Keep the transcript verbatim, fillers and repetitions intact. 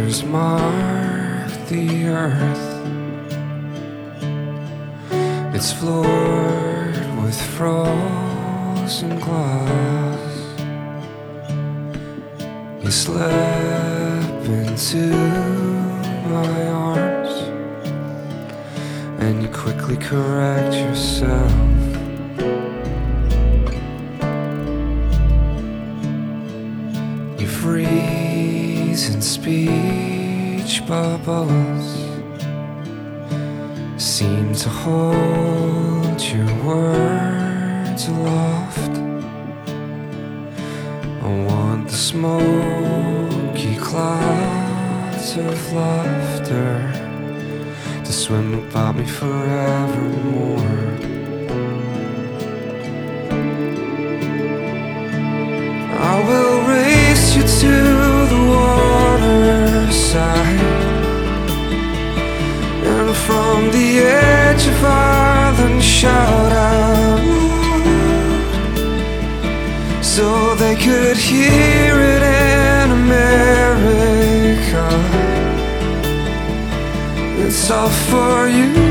colors mark the earth. It's floored with frozen glass. You slip into my arms, and you quickly correct yourself. You freeze in speech bubbles, seem to hold your words aloft. I want the smoky clouds of laughter to swim about me forevermore. I will race you to the waterside, and from the edge of Ireland shout out, so they could hear it in America. It's all for you.